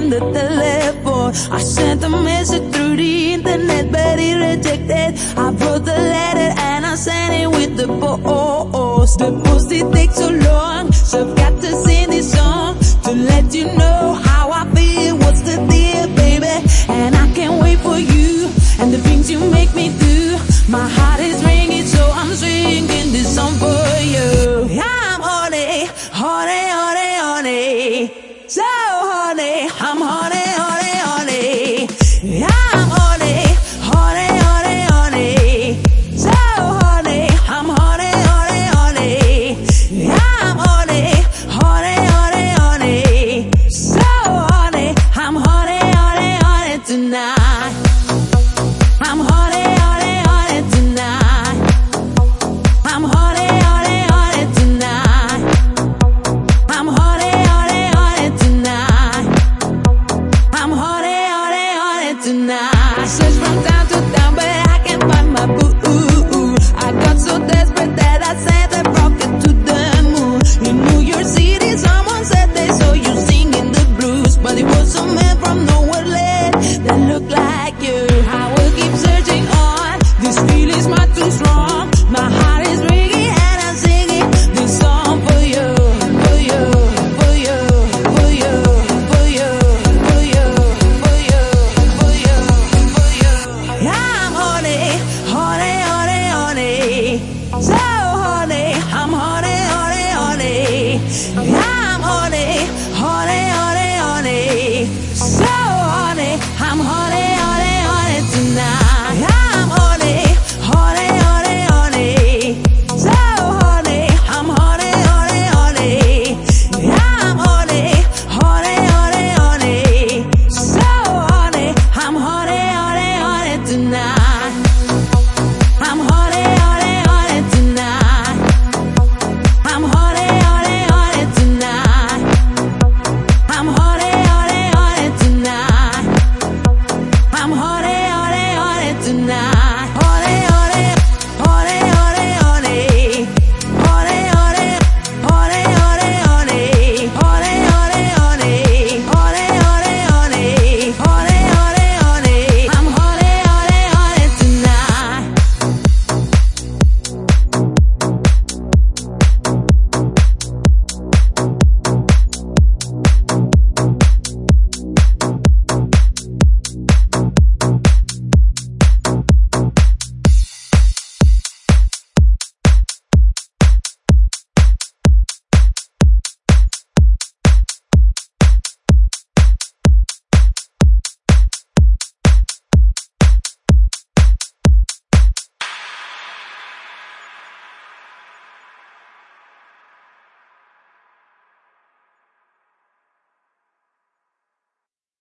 the telephone. I sent a message through the internet, but he rejected. I wrote the letter and I sent it with the post. The post, it takes so long, so I've got to sing this song to let you know how I feel. What's the deal, baby? And I can't wait for you and the things you make me do. My heart is ringing, so I'm singing this song for you. I'm horny, horny, horny, horny. So horny, I'm horny, horny, horny. I'm horny, horny, horny, horny. So horny, I'm horny, horny, horny. I'm horny, horny, horny, horny. So horny, I'm horny, horny, horny tonight. I'm horny, horny, horny tonight. I'm horny, horny, horny tonight. I'm horny, horny, horny tonight. I'm horny, horny, horny tonight. I searched from town to town, but I can't find my boo. I got so desperate that I sent a rocket to the moon. In New York City, someone said they saw you singing the blues, but it was a man from nowhere land that looked like you. I will keep searching on. This feeling's much too strong. My heart is ringing and I'm singing this song for you, for you, for you, for you, for you, for you, for you, for you, for you. I'm horny, horny, horny, horny. So